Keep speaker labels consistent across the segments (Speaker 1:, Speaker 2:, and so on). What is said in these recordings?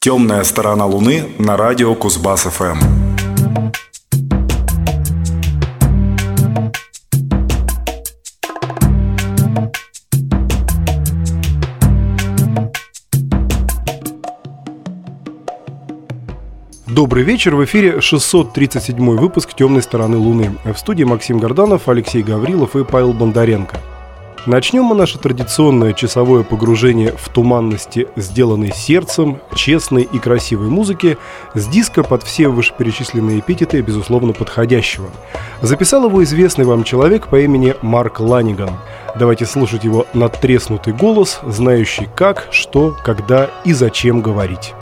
Speaker 1: «Темная сторона Луны» на радио Кузбасс-ФМ.
Speaker 2: Добрый вечер, в эфире 637 выпуск «Темной стороны Луны». В студии Максим Горданов, Алексей Гаврилов и Павел Бондаренко. Начнем мы наше традиционное часовое погружение в туманности, сделанной сердцем, честной и красивой музыки, с диска под все вышеперечисленные эпитеты, безусловно, подходящего. Записал его известный вам человек по имени Марк Ланиган. Давайте слушать его надтреснутый голос, знающий как, что, когда и зачем говорить.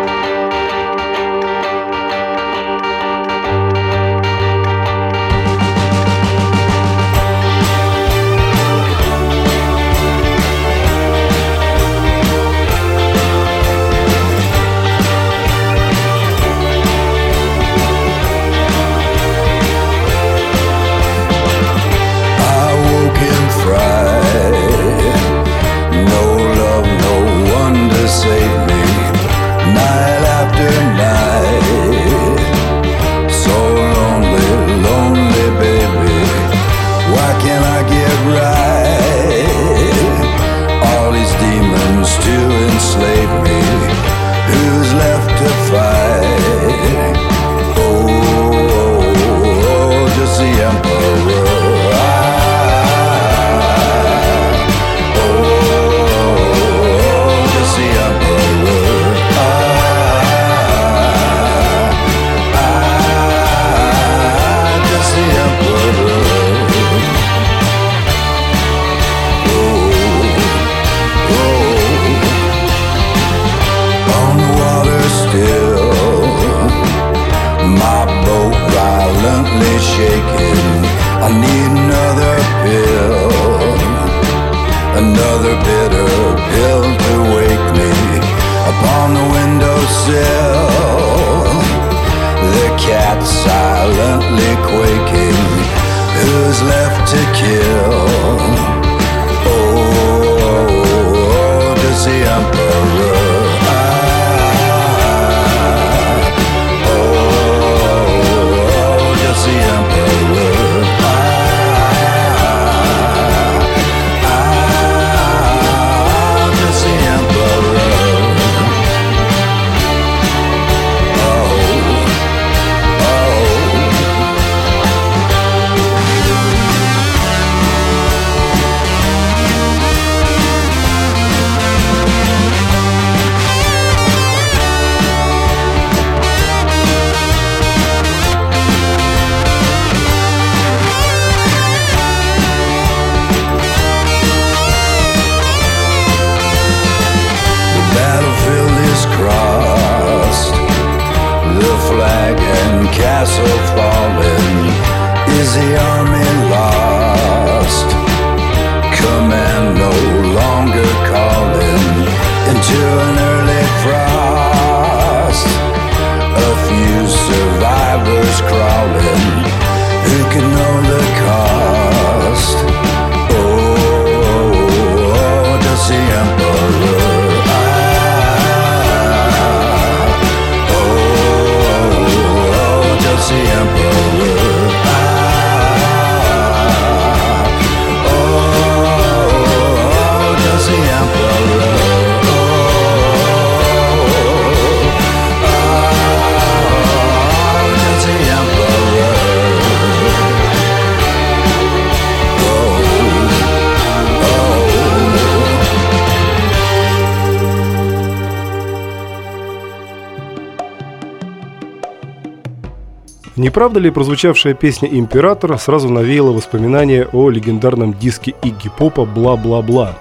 Speaker 2: Не правда ли прозвучавшая песня «Император» сразу навеяла воспоминания о легендарном диске Игги Попа «Бла-бла-бла»?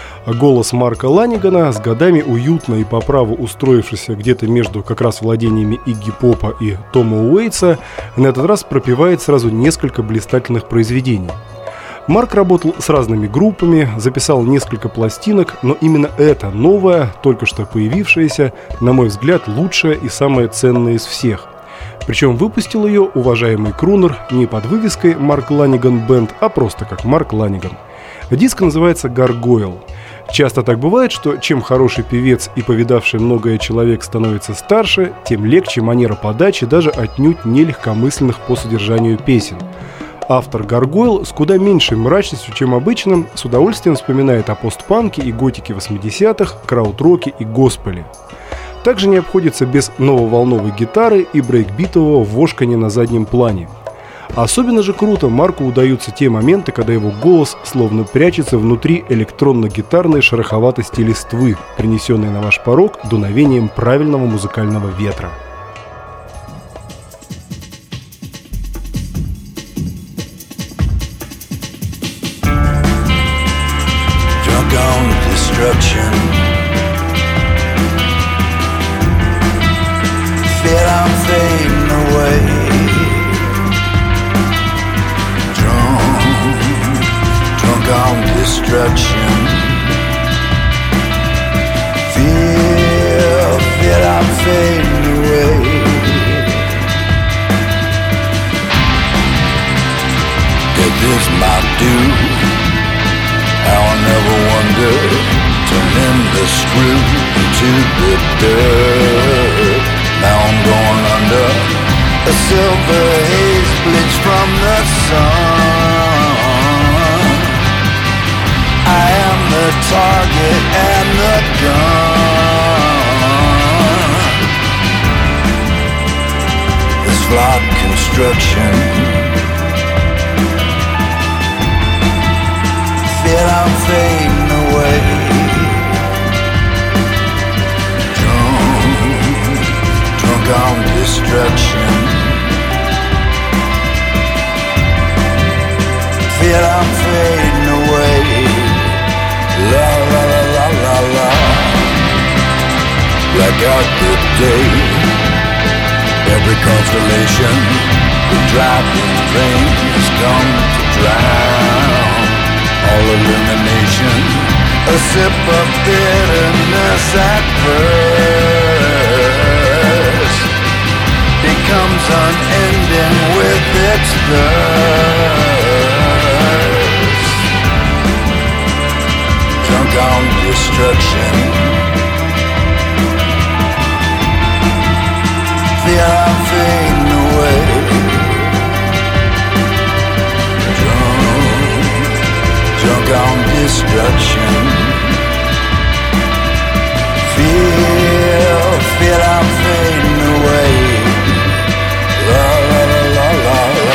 Speaker 2: Голос Марка Ланигана, с годами уютно и по праву устроившийся где-то между как раз владениями Игги Попа и Тома Уэйтса, на этот раз пропевает сразу несколько блистательных произведений. Марк работал с разными группами, записал несколько пластинок, но именно эта новая, только что появившаяся, на мой взгляд, лучшая и самая ценная из всех. Причем выпустил ее уважаемый крунер не под вывеской «Марк Ланиган Бэнд», а просто как «Марк Ланиган». Диск называется «Gargoyle». Часто так бывает, что чем хороший певец и повидавший многое человек становится старше, тем легче манера подачи даже отнюдь не легкомысленных по содержанию песен. Автор «Гаргойл» с куда меньшей мрачностью, чем обычно, с удовольствием вспоминает о постпанке и готике 80-х, краудроке и госпеле. Также не обходится без нововолновой гитары и брейкбитового вошканья на заднем плане. Особенно же круто Марку удаются те моменты, когда его голос словно прячется внутри электронно-гитарной шероховатости листвы, принесенной на ваш порог дуновением правильного музыкального ветра.
Speaker 3: Destruction. Feel I'm fading away. That this might do. How I never wonder. Turning the screw into the dirt. Now I'm going under. A silver haze bleeds from the sun. I am the target and the gun. This flawed construction. Feel I'm fading away. Drunk on destruction. Feel I'm fading away. La la la la la la. Blackout the day. Every constellation, the driving rain has come to drown all illumination. A sip of bitterness at first becomes unending with its thirst. Drunk on destruction. Fear I'm fading away. Drunk on destruction. Feel I'm fading away. La la la la la la.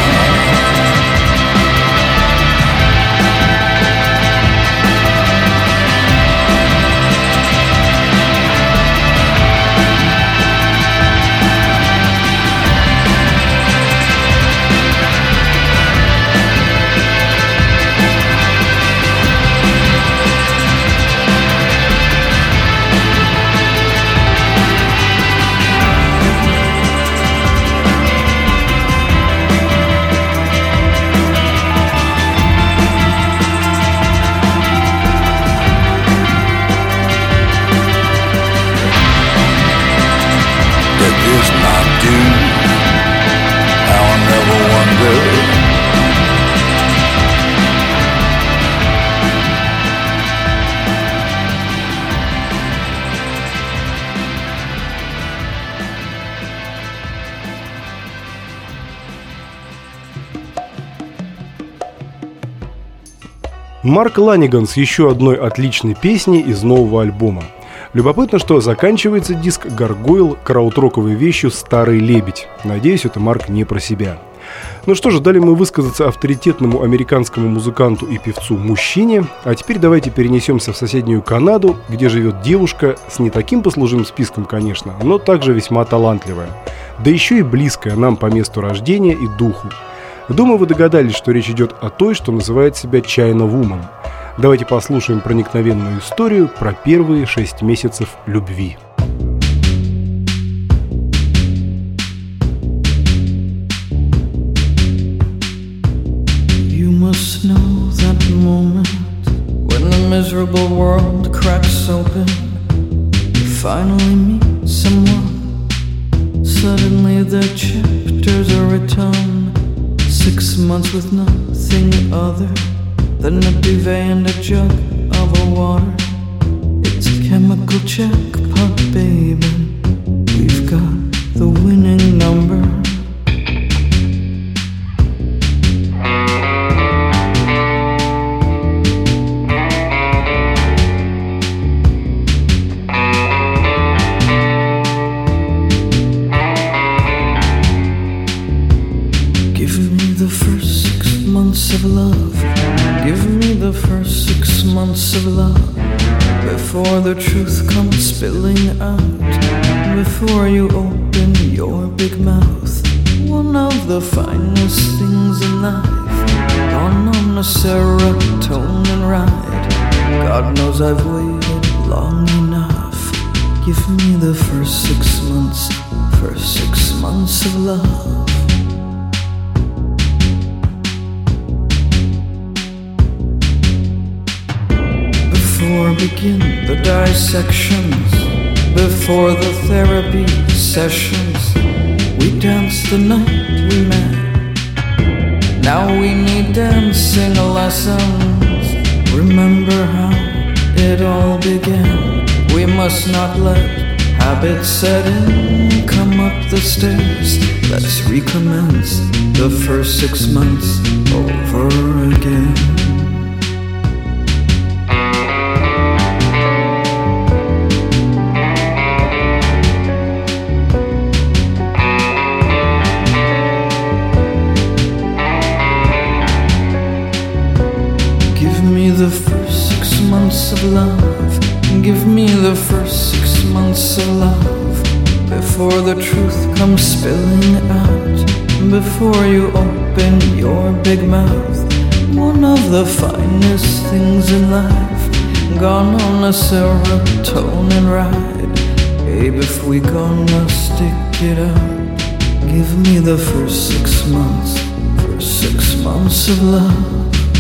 Speaker 2: Марк Ланиган с еще одной отличной песней из нового альбома. Любопытно, что заканчивается диск «Гаргойл» краудроковой вещью «Старый лебедь». Надеюсь, это Марк не про себя. Ну что же, дали мы высказаться авторитетному американскому музыканту и певцу-мужчине, а теперь давайте перенесемся в соседнюю Канаду, где живет девушка с не таким послужным списком, конечно, но также весьма талантливая, да еще и близкая нам по месту рождения и духу. Думаю, вы догадались, что речь идет о той, что называет себя China Woman. Давайте послушаем проникновенную историю про первые 6 месяцев любви.
Speaker 4: You must know that moment when the miserable world cracks open. You finally meet someone. Suddenly the chapters are written. 6 months with nothing other than a duvet and a jug of a water. It's a chemical jackpot, baby. We've got the winning number. Of love, give me the first 6 months of love before the truth comes spilling out, before you open your big mouth. One of the finest things in life, on a serotonin ride. God knows I've waited long enough. Give me the first 6 months of love. Before begin the dissections, before the therapy sessions, we danced the night we met. Now we need dancing lessons. Remember how it all began. We must not let habits set in. Come up the stairs, let's recommence the first 6 months over again. The first 6 months of love, give me the first 6 months of love before the truth comes spilling out, before you open your big mouth. One of the finest things in life, gone on a serotonin ride. Babe, if we gonna stick it out, give me the first 6 months of love.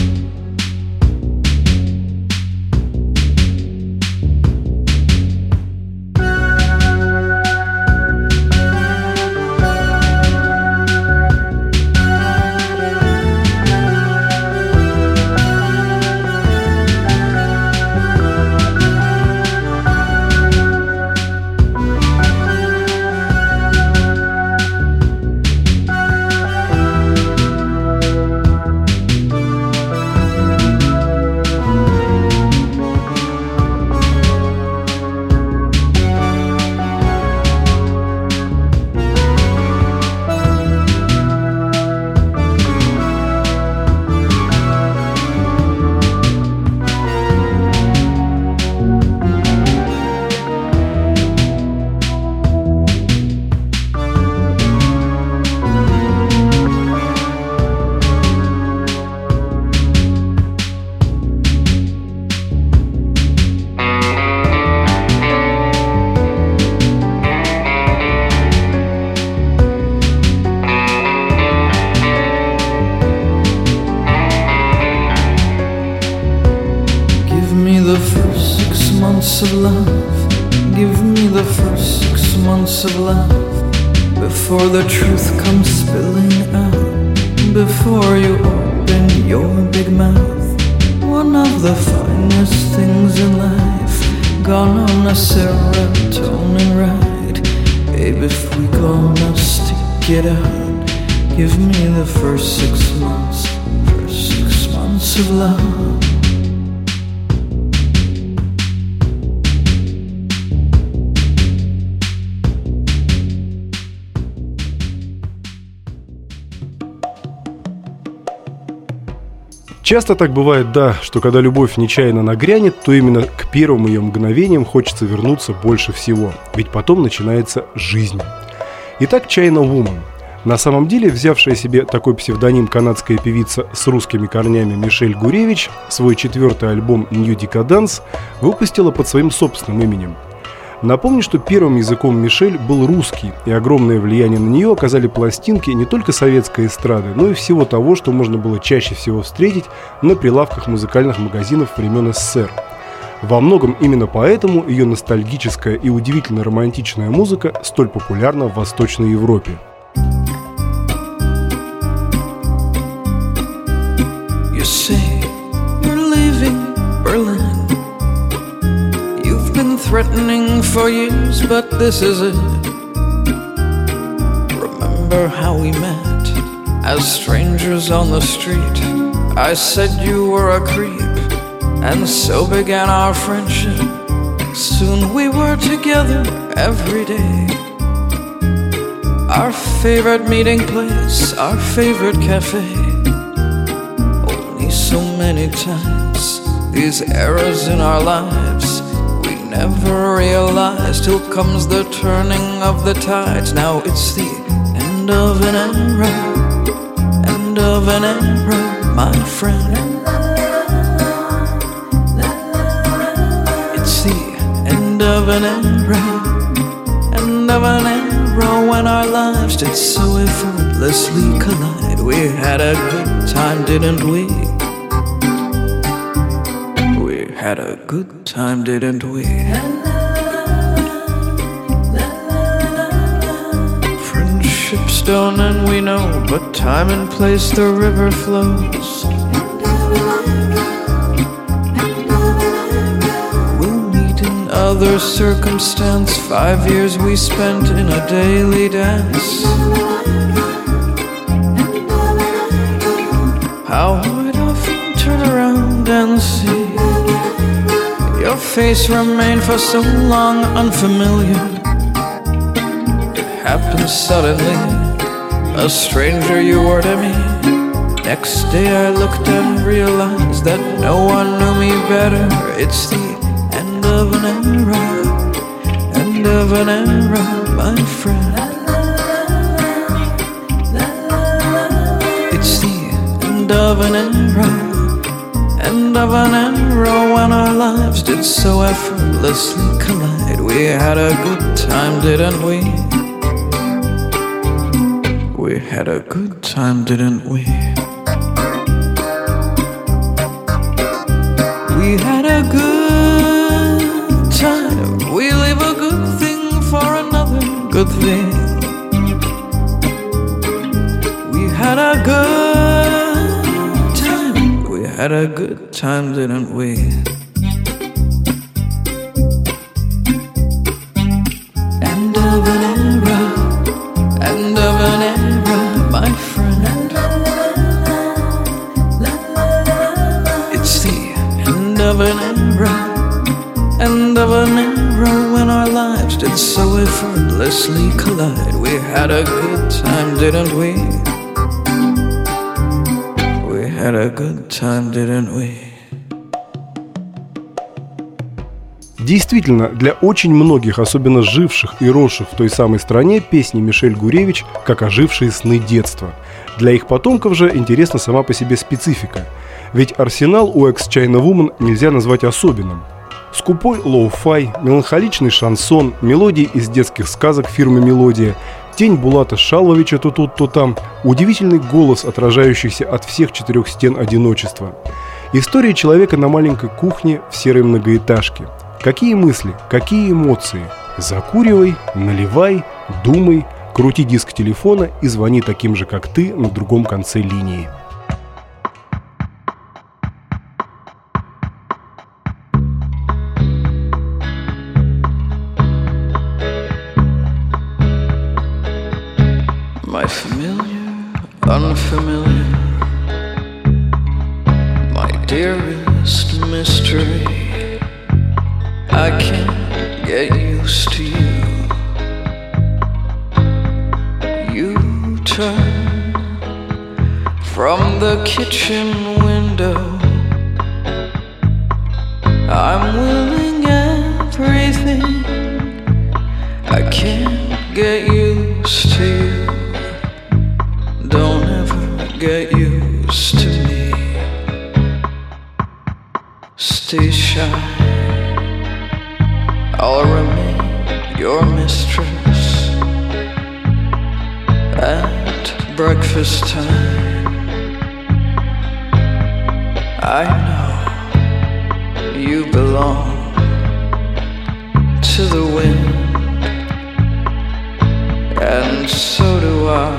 Speaker 4: Of love, give me the first 6 months of love before the truth comes spilling out, before you open your big mouth. One of the finest things in life, gone on a serotonin ride. Babe, if we gonna stick it out, give me the first 6 months of love.
Speaker 2: Часто так бывает, да, что когда любовь нечаянно нагрянет, то именно к первым ее мгновениям хочется вернуться больше всего, ведь потом начинается жизнь. Итак, China Woman. На самом деле, взявшая себе такой псевдоним канадская певица с русскими корнями Мишель Гуревич свой 4-й альбом New Decadence выпустила под своим собственным именем. Напомню, что первым языком Мишель был русский, и огромное влияние на нее оказали пластинки не только советской эстрады, но и всего того, что можно было чаще всего встретить на прилавках музыкальных магазинов времен СССР. Во многом именно поэтому ее ностальгическая и удивительно романтичная музыка столь популярна в Восточной Европе.
Speaker 4: You say you're leaving Berlin. threatening for years, but this is it. Remember how we met as strangers on the street. I said you were a creep, and so began our friendship. Soon we were together every day. Our favorite meeting place, our favorite cafe. Only so many times these eras in our lives we never realize, till comes the turning of the tides. Now it's the end of an era, end of an era, my friend. It's the end of an era, end of an era, when our lives did so effortlessly collide. We had a good time, didn't we? We had a good time, didn't we? Friendship's done and we know, but time and place the river flows. We'll meet in other circumstance. 5 years we spent in a daily dance. How I'd often turn around and see your face remain for so long unfamiliar. It happened suddenly, a stranger you were to me. Next day I looked and realized that no one knew me better. It's the end of an era, end of an era, my friend. It's the end of an era, end of an era, when our lives did so effortlessly collide. We had a good time, didn't we? We had a good time, didn't we? We had a good time. We leave a good thing for another good thing. We had a good time. We had a good time, didn't we? End of an era, end of an era, my friend. It's the end of an era, end of an era, when our lives did so effortlessly collide. We had a good time, didn't we? We had a good time, didn't we?
Speaker 2: Действительно, для очень многих, особенно живших и росших в той самой стране, песни Мишель Гуревич как ожившие сны детства. Для их потомков же интересна сама по себе специфика. Ведь арсенал у Ex-China Woman нельзя назвать особенным. Скупой лоу-фай, меланхоличный шансон, мелодии из детских сказок фирмы «Мелодия», тень Булата Шалвовича то тут, то там, удивительный голос, отражающийся от всех четырех стен одиночества. История человека на маленькой кухне в серой многоэтажке. Какие мысли, какие эмоции? Закуривай, наливай, думай, крути диск телефона и звони таким же, как ты, на другом конце линии.
Speaker 4: My familiar, unfamiliar, my dearest mystery. I can't get used to you. You turn from the kitchen window. I'm willing everything. I can't get used to you. Don't ever get used to me. Stay shy. I'll remain your mistress at breakfast time. I know you belong to the wind, and so do I.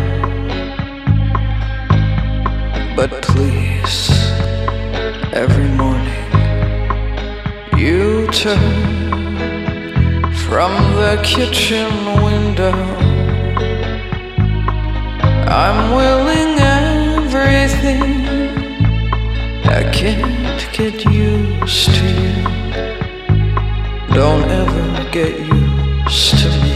Speaker 4: But please, every morning you turn from the kitchen window. I'm willing everything. I can't get used to you. Don't ever get used to me.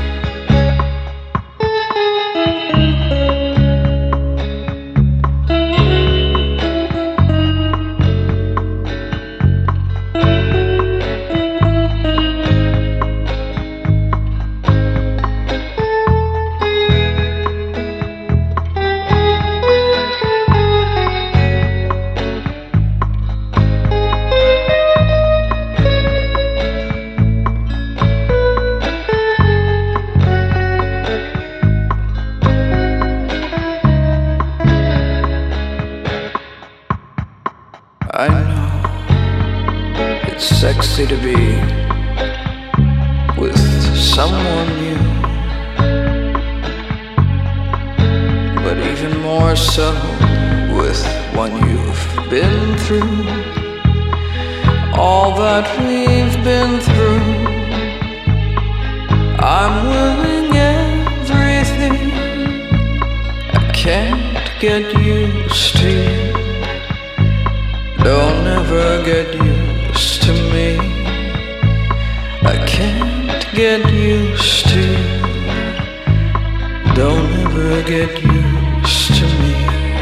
Speaker 4: I know it's sexy to be with someone new, but even more so with one you've been through. All that we've been through, I'm willing everything. I can't get used to you. Don't ever get used to me. I can't get used to you. Don't ever get used to me.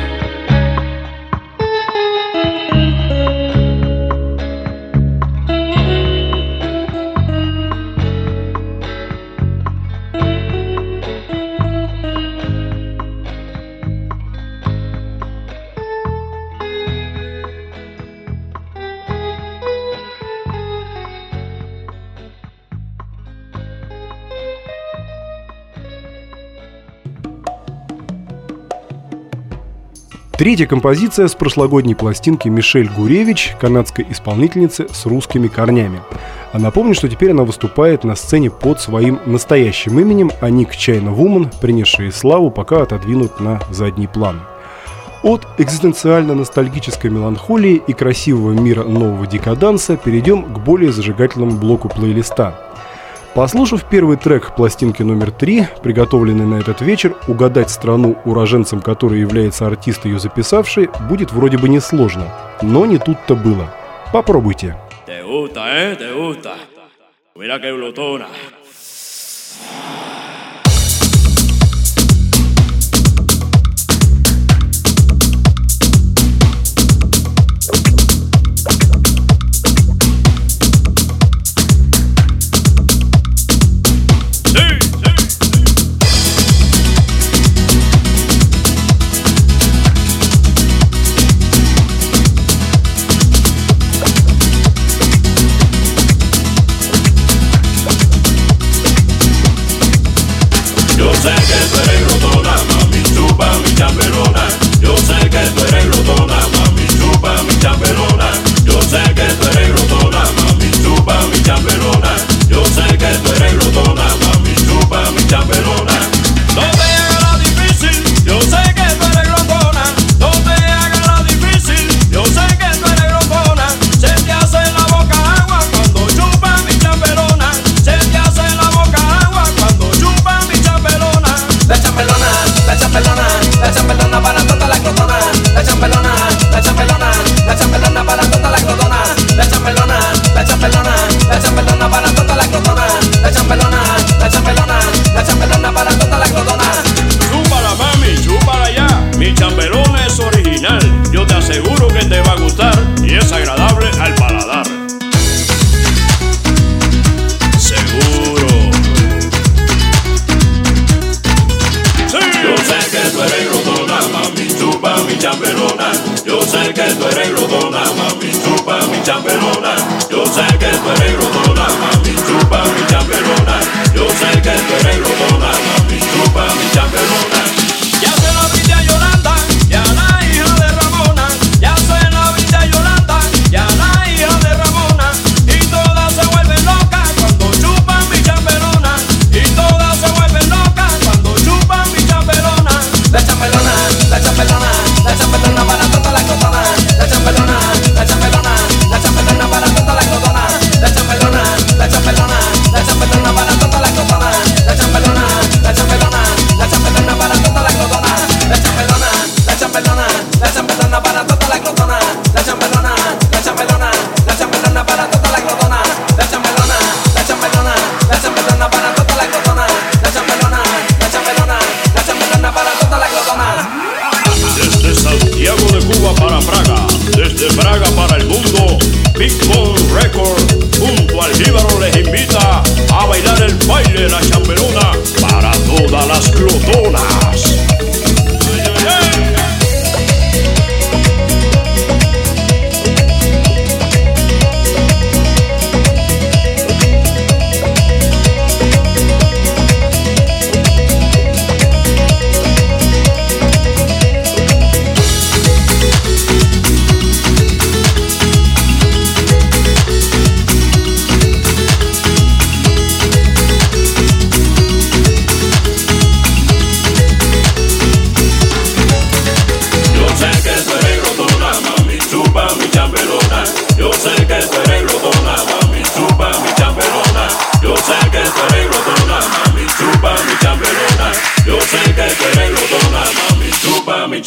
Speaker 2: Третья композиция с прошлогодней пластинки Мишель Гуревич, канадской исполнительницы с русскими корнями. А напомню, что теперь она выступает на сцене под своим настоящим именем, а ник China Woman, принесшие славу, пока отодвинут на задний план. От экзистенциально-ностальгической меланхолии и красивого мира нового декаданса перейдем к более зажигательному блоку плейлиста. Послушав первый трек пластинки номер 3, приготовленный на этот вечер, угадать страну, уроженцем которой является артист, ее записавший, будет вроде бы несложно. Но не тут-то было. Попробуйте.
Speaker 5: Te gusta, ¿eh? Te gusta. Mira que glotona.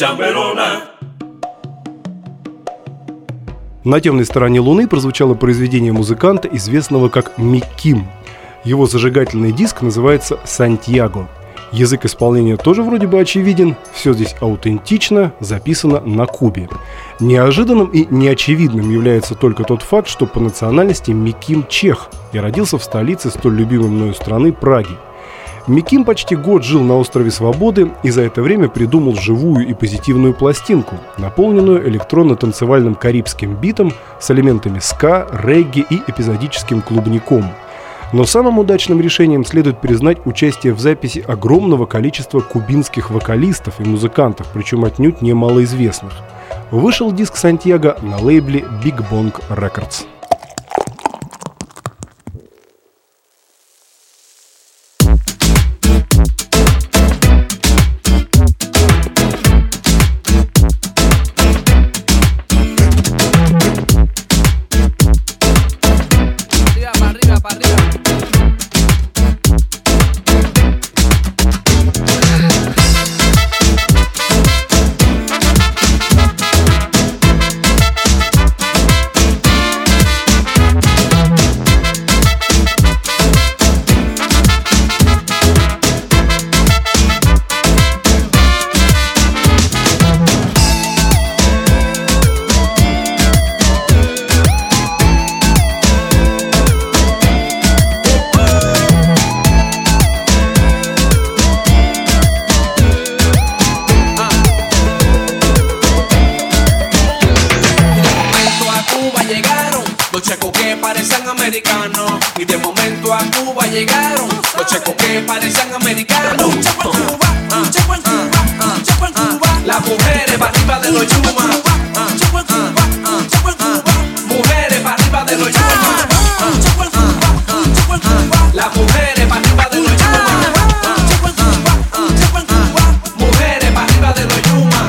Speaker 5: chamberona.
Speaker 2: На темной стороне Луны прозвучало произведение музыканта, известного как Мик Ким. Его зажигательный диск называется «Сантьяго». Язык исполнения тоже вроде бы очевиден, все здесь аутентично, записано на Кубе. Неожиданным и неочевидным является только тот факт, что по национальности Мик Ким чех и родился в столице столь любимой мною страны Праги. Мик Ким почти год жил на острове Свободы и за это время придумал живую и позитивную пластинку, наполненную электронно-танцевальным карибским битом с элементами ска, регги и эпизодическим клубником. Но самым удачным решением следует признать участие в записи огромного количества кубинских вокалистов и музыкантов, причем отнюдь не малоизвестных. Вышел диск «Сантьяго» на лейбле Big Bong Records.
Speaker 6: Los checos que parecen americanos y de momento a Cuba llegaron. Los checos que parecen americanos. Un checo en Cuba, un checo en Cuba, un checo en Cuba. Las mujeres para arriba de los yumas. Un checo en Cuba, un checo en Cuba. Mujeres para arriba de los yumas. Un checo en Cuba, un checo en Cuba. Las mujeres para arriba de los yumas. Un checo en Cuba, un checo en Cuba. Mujeres para arriba de los yumas.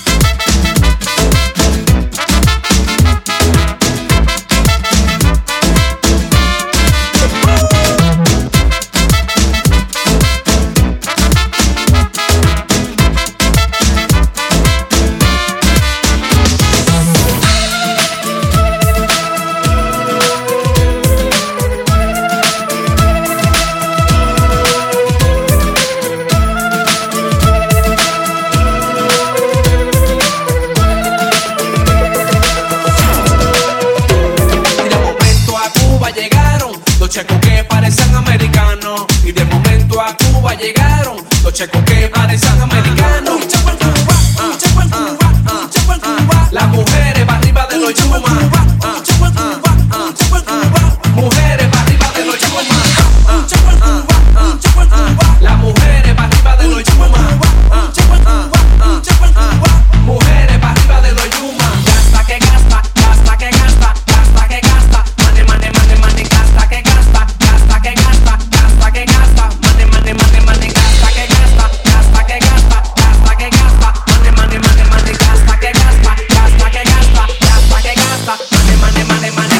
Speaker 6: Los checos que parecen americanos y de momento a Cuba llegaron. Los checos que parecen americanos. Un checo en Cuba, un checo en Cuba, un checo en Cuba. Las mujeres para arriba de los yumas. Un checo en Cuba, un checo en Cuba. Mujeres para arriba de los yumas. Un checo en Cuba, un checo en Cuba. Las mujeres para arriba de los yumas. Un checo en Cuba, un checo en Cuba. Mujeres para arriba de los yumas. Gasta que gasta, gasta que gasta, gasta que gasta. Mane, mane, mane, mane, gasta que gasta. Gasta que gasta, gasta que gasta. Mane, mane, mane, mane, gasta que gasta. Gasta que gasta, gasta que gasta. Mane, mane, mane, mane, gasta que gasta. Gasta que gasta, gasta que gasta. Mane, mane, mane, mane.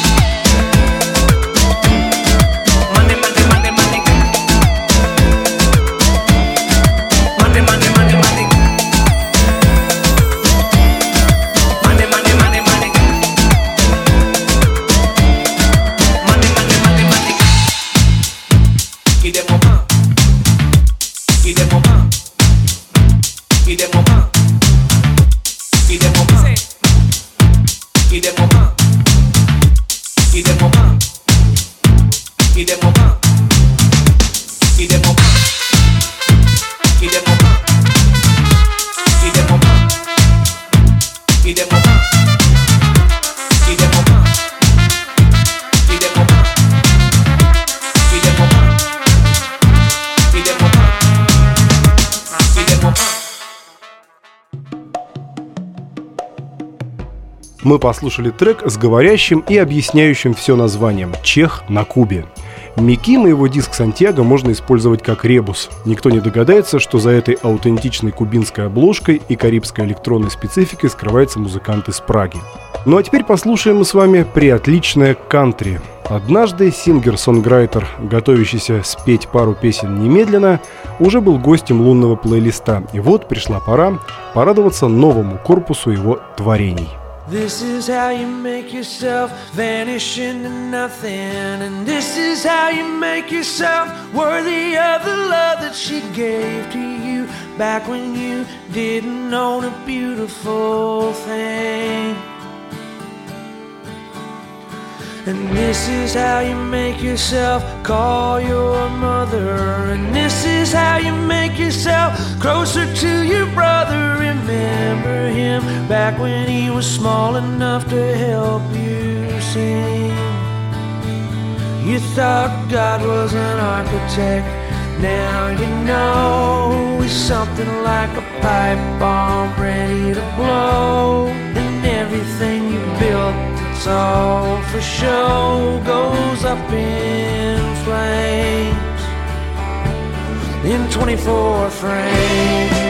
Speaker 6: Mane, mane, mane, mane. Mane, mane, mane, mane. Mane, mane, mane, mane. Mane, mane, mane, mane. Y de momá, y de momá, y de momá, y de momá, y de momá, y de momá, y de momá, y de momá, y de momá, y de momá, y de momá, y de momá, y de momá, y de momá, y de momá, y de momá.
Speaker 2: Мы послушали трек с говорящим и объясняющим все названием «Чех на Кубе». Миким и его диск «Сантьяго» можно использовать как ребус. Никто не догадается, что за этой аутентичной кубинской обложкой и карибской электронной спецификой скрывается музыкант из Праги. Ну а теперь послушаем мы с вами приотличное кантри. Однажды сингер-сонграйтер, готовящийся спеть пару песен немедленно, уже был гостем лунного плейлиста. И вот пришла пора порадоваться новому корпусу его творений.
Speaker 3: This is how you make yourself vanish into nothing. And this is how you make yourself worthy of the love that she gave to you back when you didn't own a beautiful thing. And this is how you make yourself call your mother. And this is how you make yourself closer to your brother. Remember him back when he was small enough to help you sing. You thought God was an architect. Now you know he's something like a pipe bomb ready to blow. And everything you built, it's all for show, goes up in flames in 24 frames.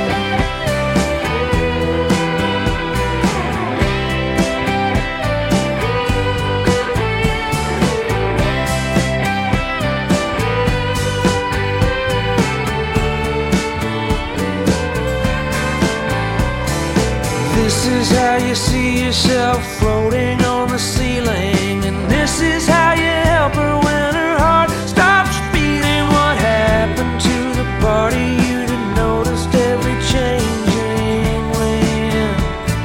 Speaker 3: This is how you see yourself floating on the ceiling. And this is how you help her when her heart stops beating. What happened to the party you didn't notice every changing wind?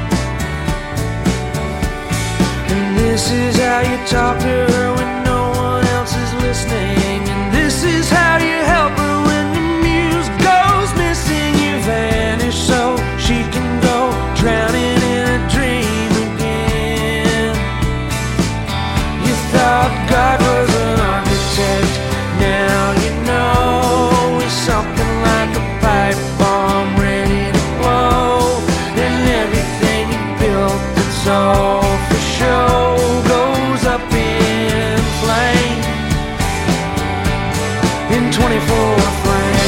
Speaker 3: And this is how you talk to her when no one else is listening. And this is how you help her when the muse goes missing. You vanish so she can go drowning in a dream again. You thought God was an architect. Now you know he's something like a pipe bomb ready to blow. And everything you built, it's all for show, goes up in flames in 24 frames.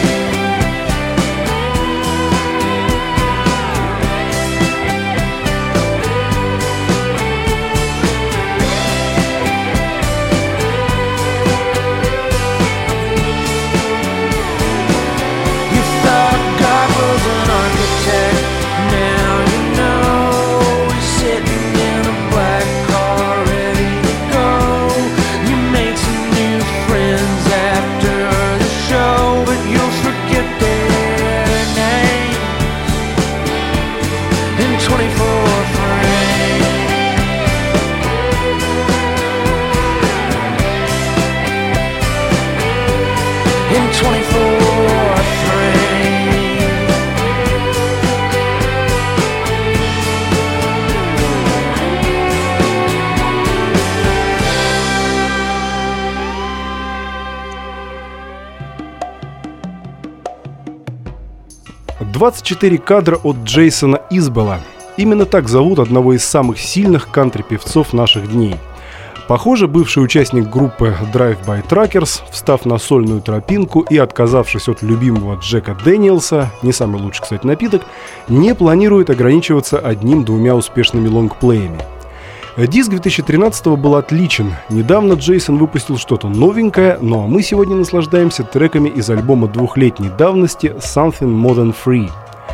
Speaker 2: «24 кадра от Джейсона Избелла». Именно так зовут одного из самых сильных кантри-певцов наших дней. Похоже, бывший участник группы Drive-By Truckers, встав на сольную тропинку и отказавшись от любимого Джека Дэниелса, не самый лучший, кстати, напиток, не планирует ограничиваться одним-двумя успешными лонгплеями. Диск 2013 был отличен. Недавно Джейсон выпустил что-то новенькое, ну а мы сегодня наслаждаемся треками из альбома двухлетней давности «Something More Than Free».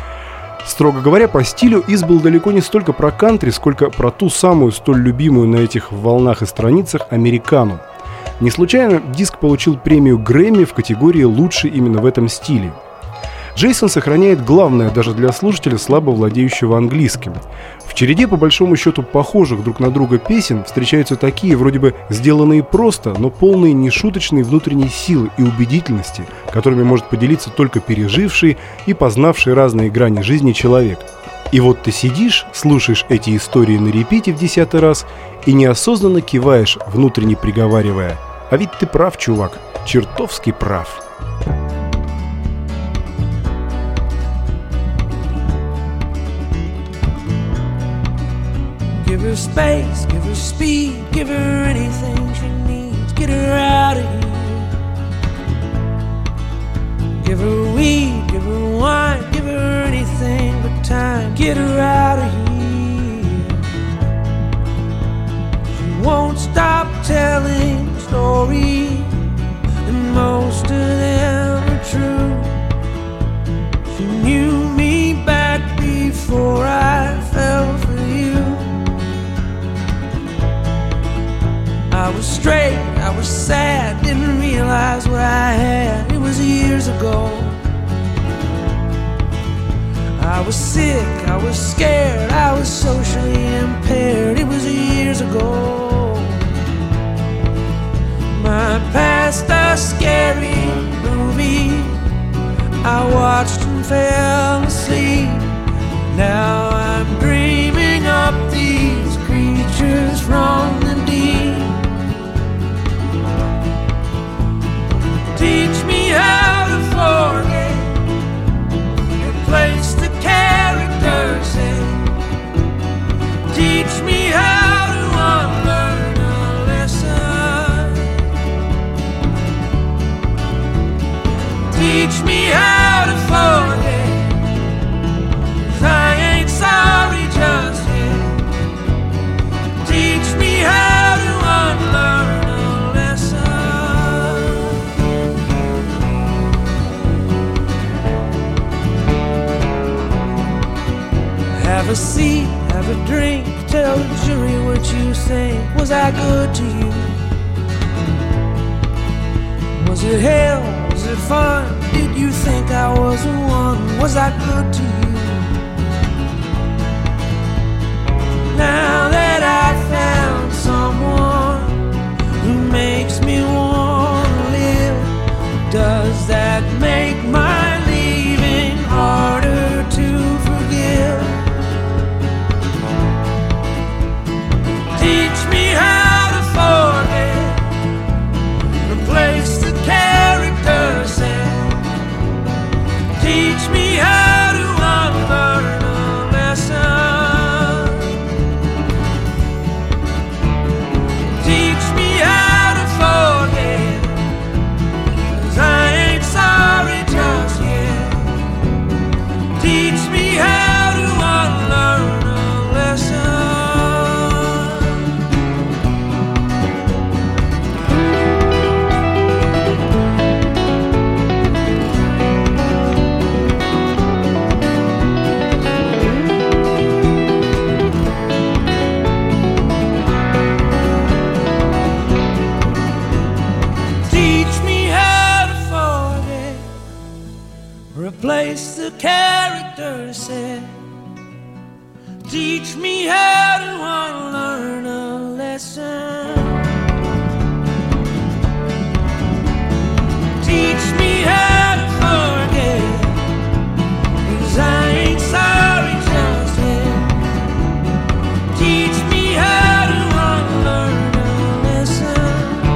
Speaker 2: Строго говоря, по стилю Избелл далеко не столько про кантри, сколько про ту самую столь любимую на этих волнах и страницах американу. Не случайно диск получил премию Грэмми в категории «Лучший» именно в этом стиле. Джейсон сохраняет главное даже для слушателя, слабо владеющего английским. В череде, по большому счету, похожих друг на друга песен встречаются такие, вроде бы сделанные просто, но полные нешуточной внутренней силы и убедительности, которыми может поделиться только переживший и познавший разные грани жизни человек. И вот ты сидишь, слушаешь эти истории на репите в 10-й раз и неосознанно киваешь, внутренне приговаривая: «А ведь ты прав, чувак, чертовски прав».
Speaker 3: Give her space, give her speed, give her anything she needs. Get her out of here. Give her weed, give her wine, give her anything but time. Get her out of here. She won't stop telling stories, and most of them are true. She knew me back before I fell for you. I was straight, I was sad, didn't realize what I had. It was years ago. I was sick, I was scared, I was socially impaired. It was years ago. My past a scary movie. I watched and fell asleep. Now I'm dreaming up these creatures from the deep. Teach me how to forget, replace the characters in. Teach me how to unlearn a lesson. Teach me how to forget, 'cause I ain't sorry just yet. Teach me how to unlearn a lesson. Have a seat, have a drink, tell the jury what you think. Was I good to you? Was it hell? Was it fun? Did you think I was the one? Was I good to you? Now that I found someone who makes me want to live, does that make my leaving harder to forgive? Teach me how to forget, replace the characters in. Teach me how to unlearn a lesson. Teach me how to forget, 'cause I ain't sorry just yet. Teach me how to unlearn a lesson. Replace the characters in. Teach me how to unlearn a lesson. Teach me how to forget, 'cause I ain't sorry just yet. Teach me how to unlearn a lesson.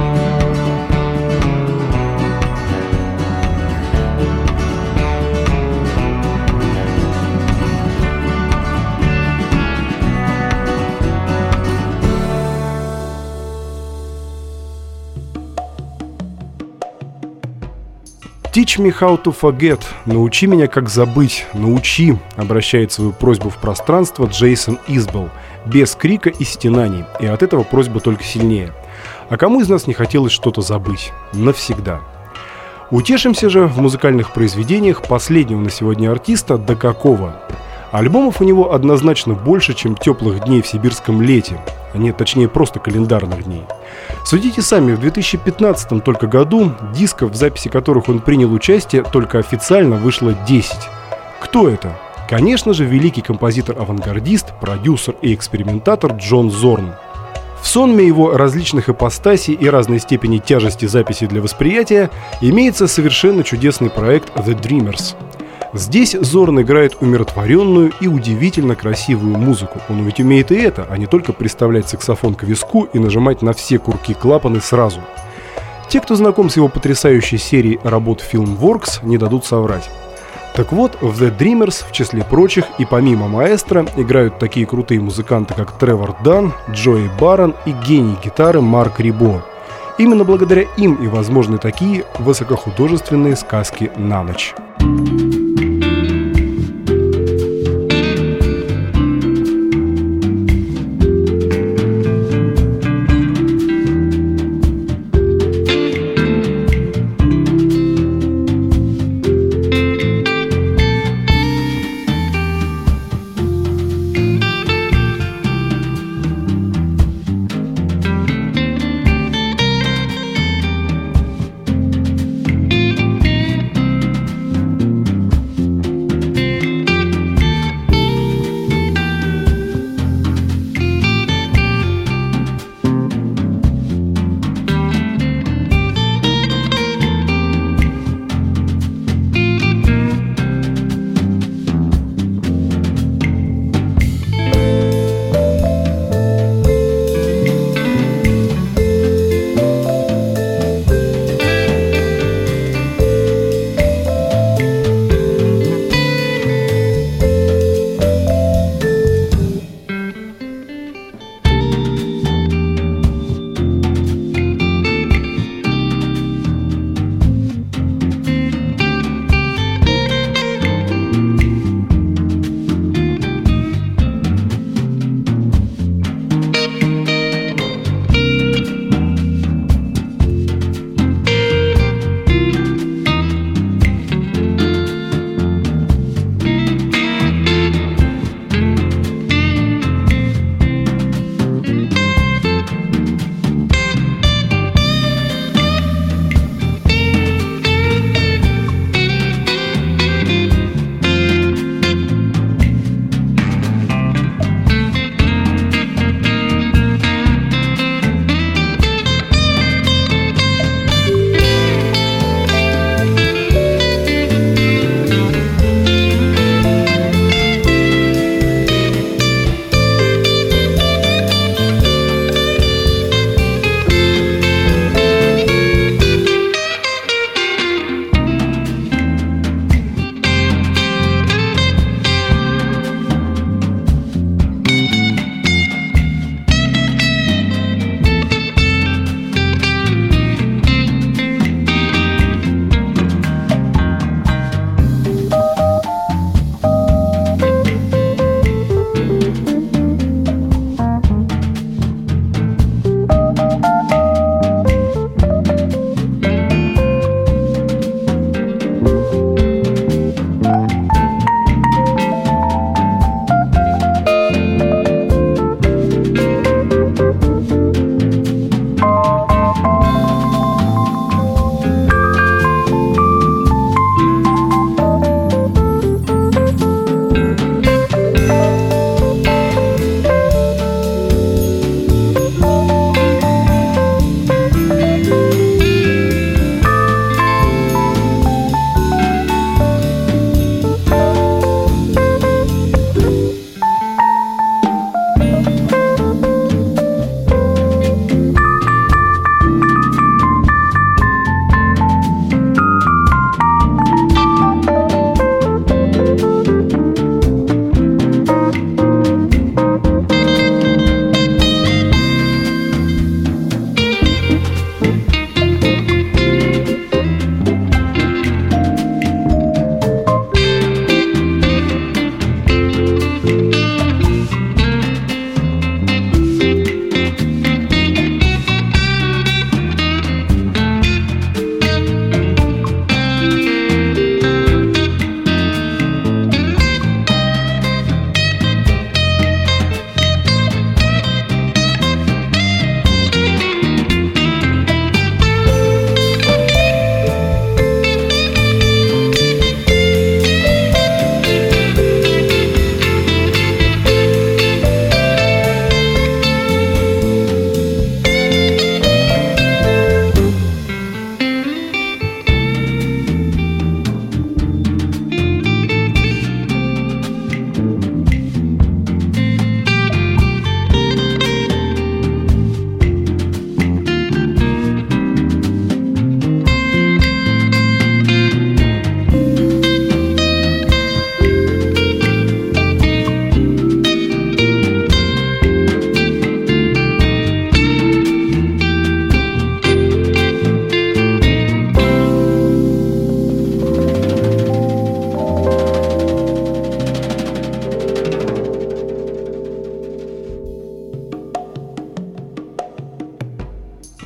Speaker 2: «Teach me how to forget» – «Научи меня, как забыть», «Научи» – обращает свою просьбу в пространство Джейсон Избелл, без крика и стенаний, и от этого просьба только сильнее. А кому из нас не хотелось что-то забыть? Навсегда. Утешимся же в музыкальных произведениях последнего на сегодня артиста «До какого». Альбомов у него однозначно больше, чем теплых дней в сибирском лете. Нет, точнее, просто календарных дней. Судите сами, в 2015 только году дисков, в записи которых он принял участие, только официально вышло 10. Кто это? Конечно же, великий композитор-авангардист, продюсер и экспериментатор Джон Зорн. В сонме его различных ипостасей и разной степени тяжести записи для восприятия имеется совершенно чудесный проект The Dreamers. Здесь Зорн играет умиротворенную и удивительно красивую музыку. Он ведь умеет и это, а не только приставлять саксофон к виску и нажимать на все курки-клапаны сразу. Те, кто знаком с его потрясающей серией работ Filmworks, не дадут соврать. Так вот, в The Dreamers, в числе прочих, и помимо маэстро, играют такие крутые музыканты, как Тревор Данн, Джои Барон и гений гитары Марк Рибо. Именно благодаря им и возможны такие высокохудожественные сказки на ночь.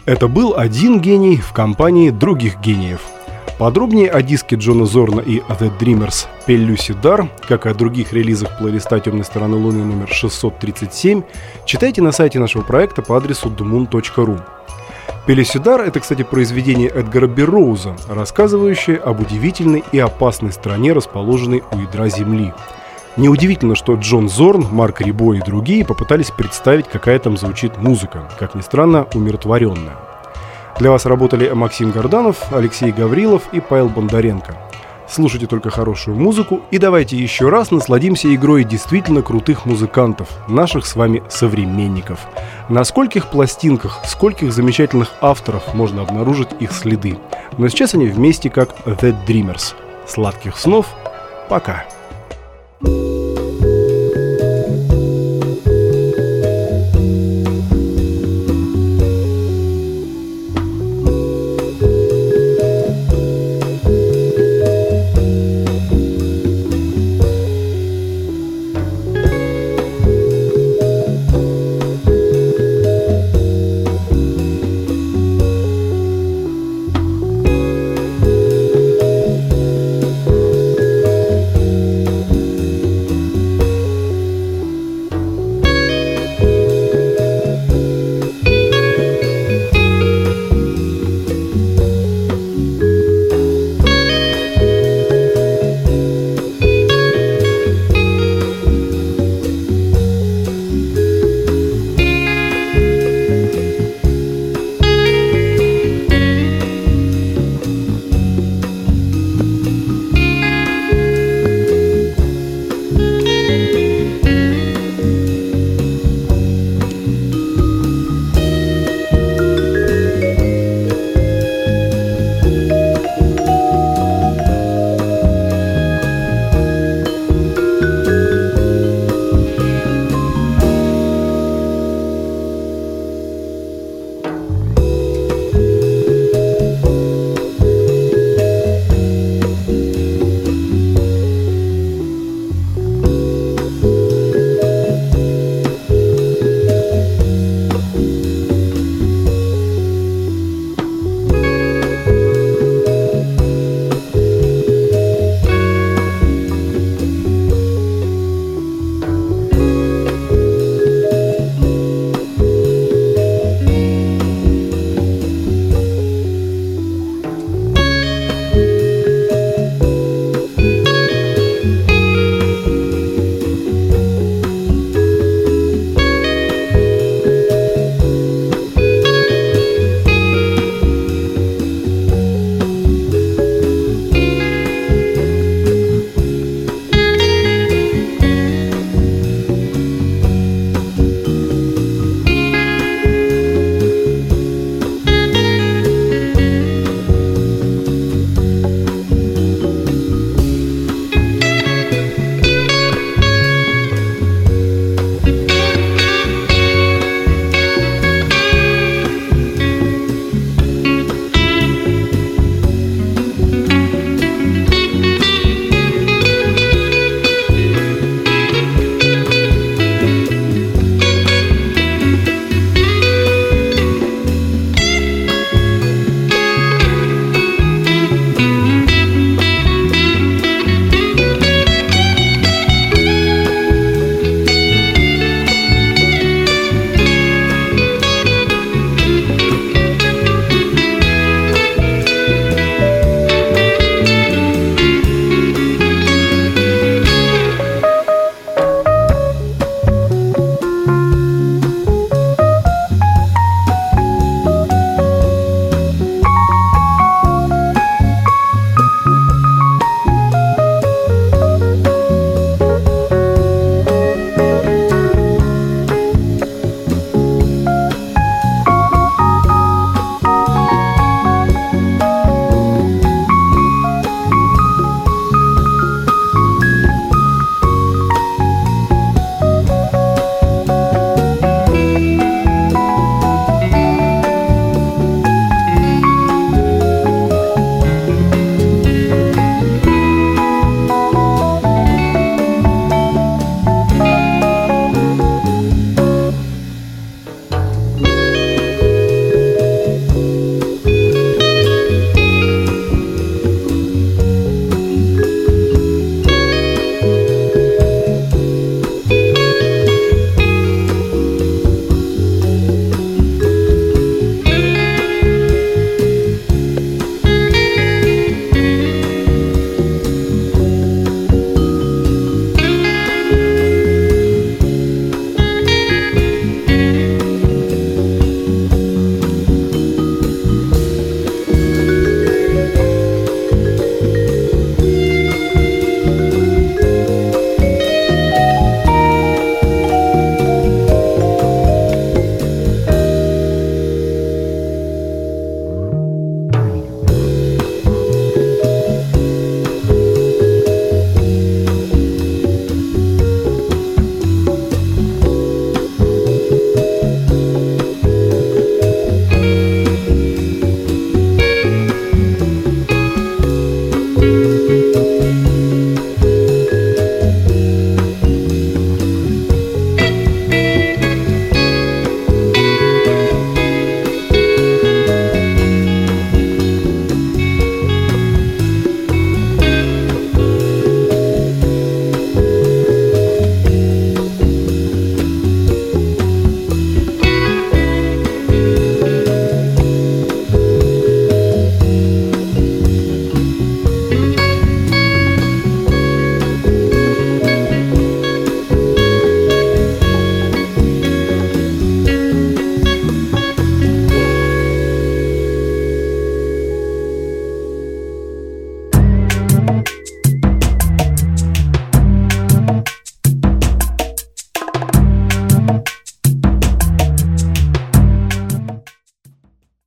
Speaker 2: Это был один гений в компании других гениев. Подробнее о диске Джона Зорна и The Dreamers «Pellucidar», как и о других релизах плейлиста «Темной стороны Луны» номер 637, читайте на сайте нашего проекта по адресу dmoon.ru. «Pellucidar» — это, кстати, произведение Эдгара Берроуза, рассказывающее об удивительной и опасной стране, расположенной у ядра Земли. Неудивительно, что Джон Зорн, Марк Рибо и другие попытались представить, какая там звучит музыка, как ни странно, умиротворенная. Для вас работали Максим Горданов, Алексей Гаврилов и Павел Бондаренко. Слушайте только хорошую музыку и давайте еще раз насладимся игрой действительно крутых музыкантов, наших с вами современников. На скольких пластинках, скольких замечательных авторов можно обнаружить их следы. Но сейчас они вместе как The Dreamers. Сладких снов, пока!